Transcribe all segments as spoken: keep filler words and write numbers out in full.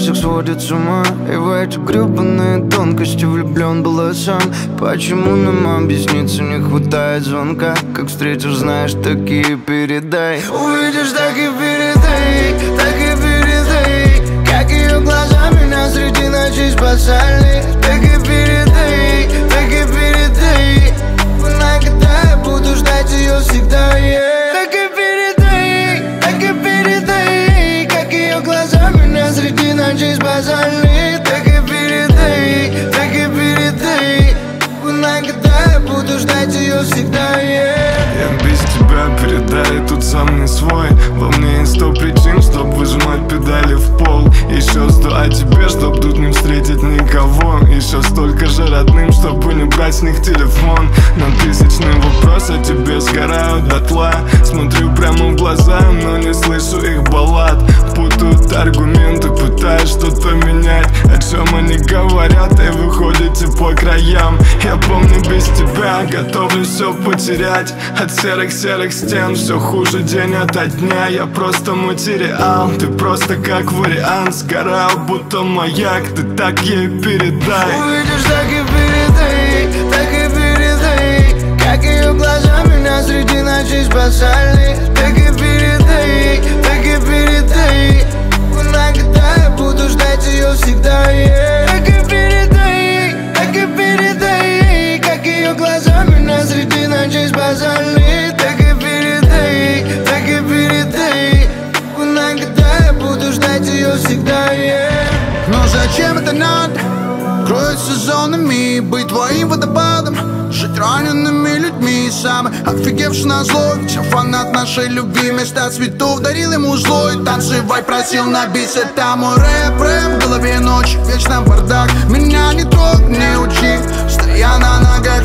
всех сводит с ума. И в эти гребаные тонкости влюблен был я сам. Почему нам объясниться не хватает звонка? Как встретишь, знаешь, так и передай. Увидишь, так и передай, так и передай. Как ее глаза меня среди ночей спасали. Так и передай, так и передай. Знай, когда я буду ждать ее всегда, yeah. Так и передай, так и передай. Как ее глаза меня среди ночей спасали. Так и передай, так и передай. Знай, когда я буду ждать ее всегда, yeah. Я без тебя, передай, тут сам не свой. Во мне есть сто причин, чтоб выжимать педали в пол. Еще сто о тебе, чтоб тут не встретить никого. Еще столько же родным, чтобы не брать с них телефон. На тысячный вопрос о тебе сгорают дотла. Смотрю прямо в глаза, но не слышу их баллад. Путают аргументы, пытаюсь что-то менять. О чем они говорят, и выходите по краям. Я помню, без тебя готовлю все потерять. От серых-серых стен все хуже день ото дня. Я просто материал, ты просто как вариант. Сгорал, будто маяк, ты так ей передай. Увидишь, так и передай, так и передай. Как ее глаза меня среди ночей спасали. Так и передай, так и передай. Знай, когда я буду ждать ее всегда, yeah. Так и передай, так и передай. Как ее глаза меня среди ночей спасали. Так и передай, так и передай. Знай, когда я буду ждать ее всегда, yeah. Но зачем это надо? Кроить сезонами, быть твоим водопадом, жить ранеными людьми. Самый офигевший на злой, ведь я фанат нашей любви. Вместо цветов дарил ему злой. Танцевай просил на бисе, там мой рэп, рэп. В голове ночь, вечно бардак. Меня не трогай, не учи, стоя на ногах.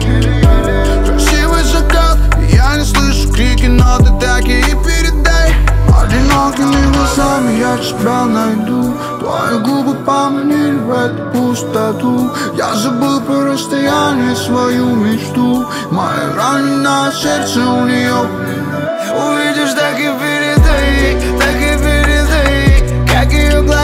Красивый закат, я не слышу крики, но ты так и передай. Одинокими глазами я тебя найду. Твои губы поманили в эту пустоту. Я забыл про расстояние, свою мечту. Мое раненое сердце у нее. Увидишь, так и передай, так и передай. Как ее глаза